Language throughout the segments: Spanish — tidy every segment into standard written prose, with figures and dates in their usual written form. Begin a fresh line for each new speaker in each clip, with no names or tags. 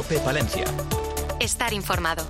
COPE Palencia.
Estar informado.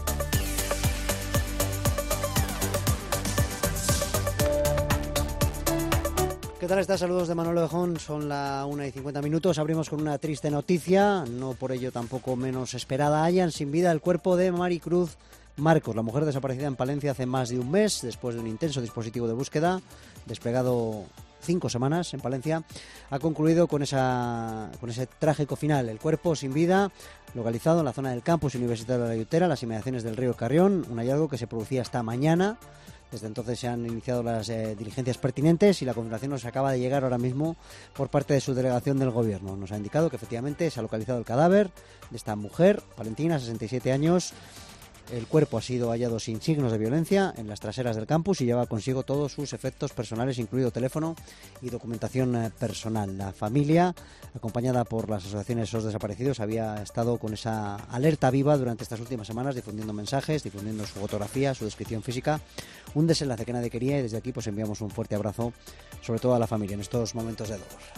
¿Qué tal estás? Saludos de Manolo Lejón, son la 1:50. Abrimos con una triste noticia, no por ello tampoco menos esperada. Hallan sin vida el cuerpo de Maricruz Marcos, la mujer desaparecida en Palencia hace más de un mes, después de un intenso dispositivo de búsqueda, desplegado 5 semanas en Palencia, ha concluido con ese trágico final. El cuerpo sin vida, localizado en la zona del campus universitario de La Yutera, las inmediaciones del río Carrión, un hallazgo que se producía esta mañana. Desde entonces se han iniciado las diligencias pertinentes y la confirmación nos acaba de llegar ahora mismo por parte de su delegación del Gobierno. Nos ha indicado que efectivamente se ha localizado el cadáver de esta mujer, Valentina, 67 años. El cuerpo ha sido hallado sin signos de violencia en las traseras del campus y lleva consigo todos sus efectos personales, incluido teléfono y documentación personal. La familia, acompañada por las asociaciones SOS Desaparecidos, había estado con esa alerta viva durante estas últimas semanas, difundiendo mensajes, difundiendo su fotografía, su descripción física. Un desenlace que nadie quería, y desde aquí pues enviamos un fuerte abrazo, sobre todo a la familia en estos momentos de dolor.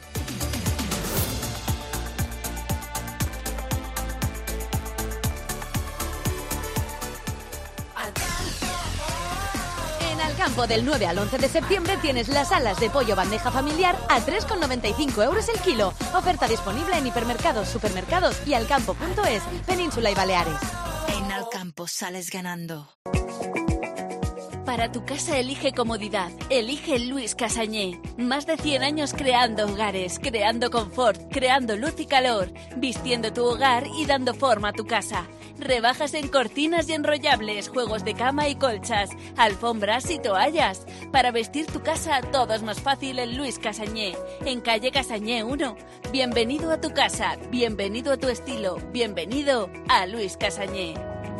Campo del 9 al 11 de septiembre tienes las alas de pollo bandeja familiar a 3,95 € el kilo. Oferta disponible en hipermercados, supermercados y alcampo.es, Península y Baleares.
En Alcampo sales ganando.
Para tu casa elige comodidad, elige Luis Casañé. Más de 100 años creando hogares, creando confort, creando luz y calor, vistiendo tu hogar y dando forma a tu casa. Rebajas en cortinas y enrollables, juegos de cama y colchas, alfombras y toallas. Para vestir tu casa todo es más fácil en Luis Casañé, en calle Casañé 1. Bienvenido a tu casa, bienvenido a tu estilo, bienvenido a Luis Casañé.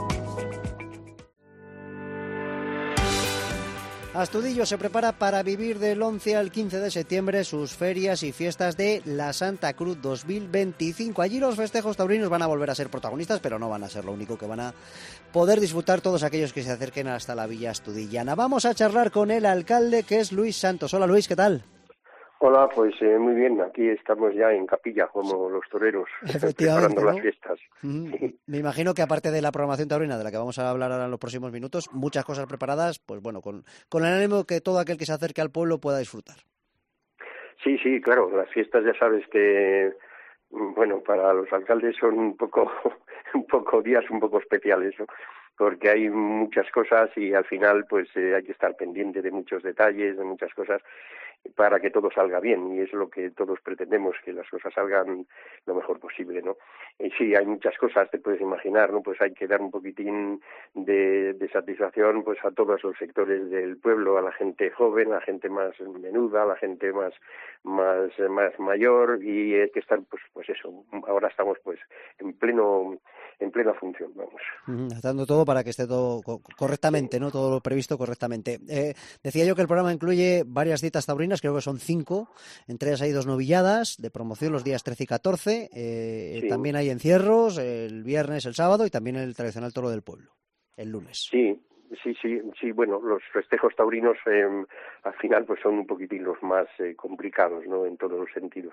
Astudillo se prepara para vivir del 11 al 15 de septiembre sus ferias y fiestas de la Santa Cruz 2025. Allí los festejos taurinos van a volver a ser protagonistas, pero no van a ser lo único que van a poder disfrutar todos aquellos que se acerquen hasta la Villa Astudillana. Vamos a charlar con el alcalde, que es Luis Santos. Hola Luis, ¿qué tal?
Hola, pues muy bien, aquí estamos ya en capilla, como los toreros, preparando las fiestas.
Sí. Me imagino que aparte de la programación taurina, de la que vamos a hablar ahora en los próximos minutos, muchas cosas preparadas, pues bueno, con el ánimo que todo aquel que se acerque al pueblo pueda disfrutar.
Sí, claro, las fiestas ya sabes que, bueno, para los alcaldes son un poco días un poco especiales, ¿no? Porque hay muchas cosas y al final pues hay que estar pendiente de muchos detalles, de muchas cosas, para que todo salga bien, y es lo que todos pretendemos, que las cosas salgan lo mejor posible, ¿no? Y sí, hay muchas cosas, te puedes imaginar, ¿no? Pues hay que dar un poquitín de satisfacción pues a todos los sectores del pueblo, a la gente joven, a la gente más menuda, a la gente más mayor, y hay que estar pues eso. Ahora estamos pues en plena función, vamos.
Dando todo para que esté todo correctamente, ¿no? Todo lo previsto correctamente. Decía yo que el programa incluye varias citas taurinas, creo que son 5, entre ellas hay 2 novilladas de promoción los días 13 y 14, sí. También hay encierros el viernes, el sábado, y también el tradicional toro del pueblo, el lunes.
Sí, bueno, los festejos taurinos al final pues son un poquitín los más complicados, ¿no? En todos los sentidos.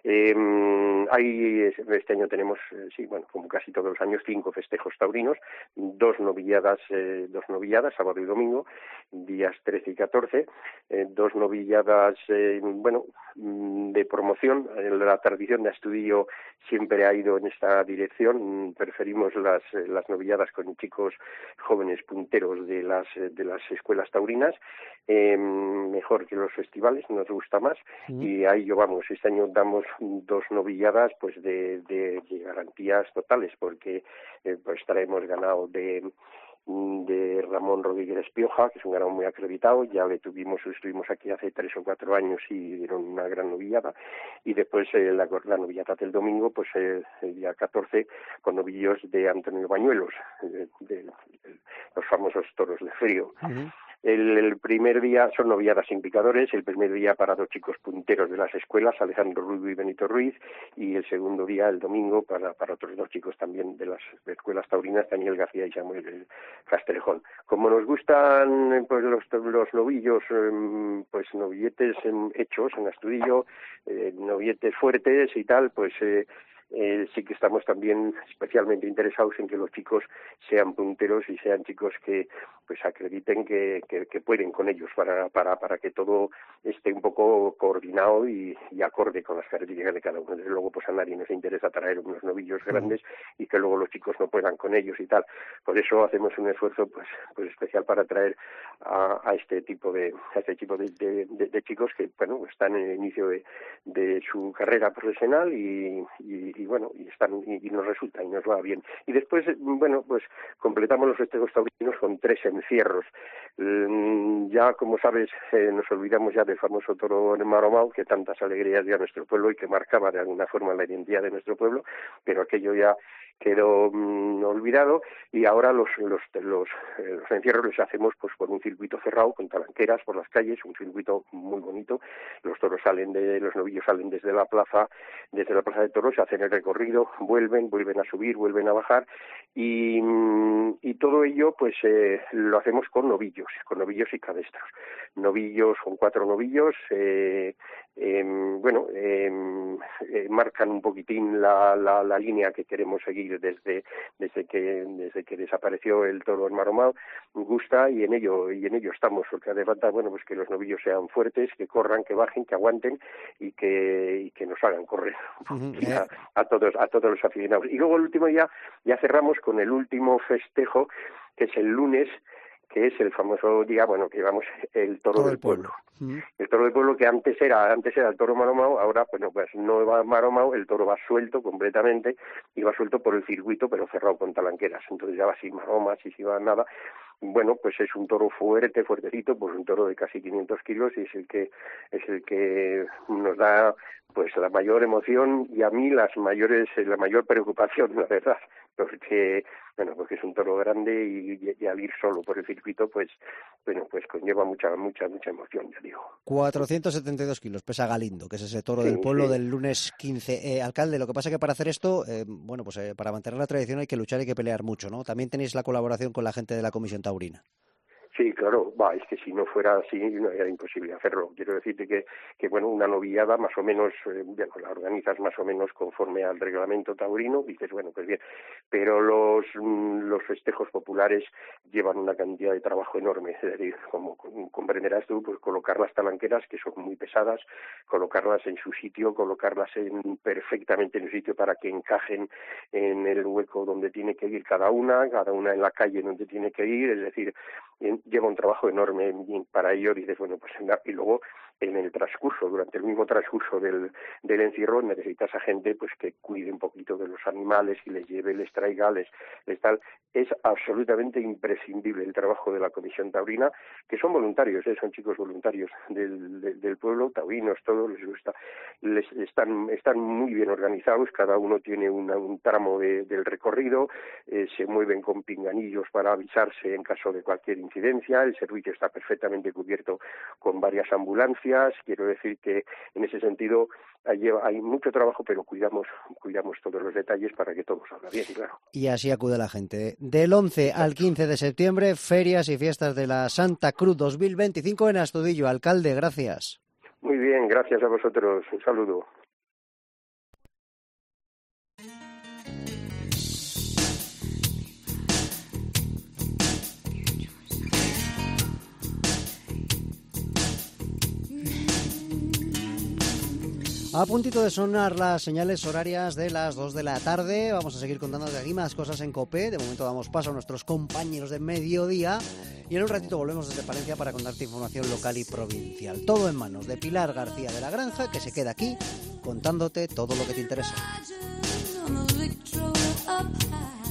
Este año tenemos, como casi todos los años, 5 festejos taurinos, 2 novilladas, sábado y domingo, días 13 y 14, 2 novilladas, de promoción. La tradición de Astudillo siempre ha ido en esta dirección. Preferimos las novilladas con chicos jóvenes punteros de las escuelas taurinas, mejor que los festivales, nos gusta más, y ahí vamos. Este año damos 2 novilladas pues de garantías totales, porque pues traemos ganado de Ramón Rodríguez Pioja, que es un ganado muy acreditado. Ya lo estuvimos aquí hace 3 o 4 años y dieron una gran novillada, y después la novillada del domingo, pues el día 14, con novillos de Antonio Bañuelos, de los famosos toros de frío. El primer día son novilladas sin picadores, el primer día para 2 chicos punteros de las escuelas, Alejandro Rubio y Benito Ruiz, y el segundo día, el domingo, para otros 2 chicos también de las escuelas taurinas, Daniel García y Samuel Castrejón. Como nos gustan pues los novillos, pues novilletes hechos en Astudillo, novilletes fuertes y tal, pues sí que estamos también especialmente interesados en que los chicos sean punteros y sean chicos que pues acrediten que pueden con ellos para que todo esté un poco coordinado y acorde con las características de cada uno. Desde luego, pues a nadie nos interesa traer unos novillos grandes y que luego los chicos no puedan con ellos y tal. Por eso hacemos un esfuerzo pues especial para traer a este tipo de chicos que bueno, están en el inicio de su carrera profesional y bueno, y nos resulta y nos va bien. Y después, bueno, pues completamos los festejos taurinos con 3 encierros. Ya, como sabes, nos olvidamos ya del famoso toro de Maromao, que tantas alegrías dio a nuestro pueblo y que marcaba de alguna forma la identidad de nuestro pueblo, pero aquello ya quedó olvidado, y ahora los encierros los hacemos pues por un circuito cerrado con talanqueras por las calles, un circuito muy bonito. Los toros los novillos salen desde la plaza de toros, hacen el recorrido, vuelven a subir, vuelven a bajar, y todo ello pues lo hacemos con novillos y cabestros. Novillos, con 4 novillos, marcan un poquitín la línea que queremos seguir desde que desapareció el toro en Maromao. Gusta, y en ello estamos, porque hace falta, bueno, pues que los novillos sean fuertes, que corran, que bajen, que aguanten y que nos hagan correr a todos los aficionados. Y luego el último ya cerramos con el último festejo, que es el lunes, que es el famoso día, bueno, que llevamos el toro del pueblo. El toro del pueblo, que antes era el toro Maromao, ahora, bueno, pues no va Maromao, el toro va suelto completamente, y va suelto por el circuito, pero cerrado con talanqueras. Entonces ya va sin maromas y sin nada. Bueno, pues es un toro fuertecito, pues un toro de casi 500 kilos, y es el que nos da pues la mayor emoción, y a mí la mayor preocupación, la verdad, porque es un toro grande, y al ir solo por el circuito, pues conlleva mucha emoción, ya digo.
472 kilos pesa Galindo, que es ese toro del pueblo del lunes 15. Alcalde, lo que pasa es que para hacer esto, para mantener la tradición hay que luchar, hay que pelear mucho, ¿no? También tenéis la colaboración con la gente de la Comisión Taurina.
Sí, claro, es que si no fuera así no era imposible hacerlo. Quiero decirte que bueno, una novillada más o menos, la organizas más o menos conforme al reglamento taurino, dices, bueno, pues bien, pero los festejos populares llevan una cantidad de trabajo enorme, es decir, como comprenderás tú, pues colocar las talanqueras, que son muy pesadas, colocarlas en su sitio, colocarlas perfectamente en su sitio para que encajen en el hueco donde tiene que ir cada una en la calle donde tiene que ir, es decir, lleva un trabajo enorme, y para ello dices, bueno, pues y luego durante el mismo transcurso del encierro, necesitas a gente pues que cuide un poquito de los animales y les lleve, les traiga, les tal. Es absolutamente imprescindible el trabajo de la Comisión Taurina, que son voluntarios, son chicos voluntarios del pueblo, taurinos, todos les gusta, están muy bien organizados, cada uno tiene un tramo del recorrido, se mueven con pinganillos para avisarse en caso de cualquier incidencia, el servicio está perfectamente cubierto con varias ambulancias. Quiero decir que en ese sentido hay mucho trabajo, pero cuidamos todos los detalles para que todo salga bien, claro.
Y así acude la gente. Del 11 al 15 de septiembre, ferias y fiestas de la Santa Cruz 2025 en Astudillo. Alcalde, gracias.
Muy bien, gracias a vosotros. Un saludo.
A puntito de sonar las señales horarias de las 2 de la tarde, vamos a seguir contando de aquí más cosas en COPE. De momento damos paso a nuestros compañeros de mediodía y en un ratito volvemos desde Palencia para contarte información local y provincial. Todo en manos de Pilar García de la Granja, que se queda aquí contándote todo lo que te interesa.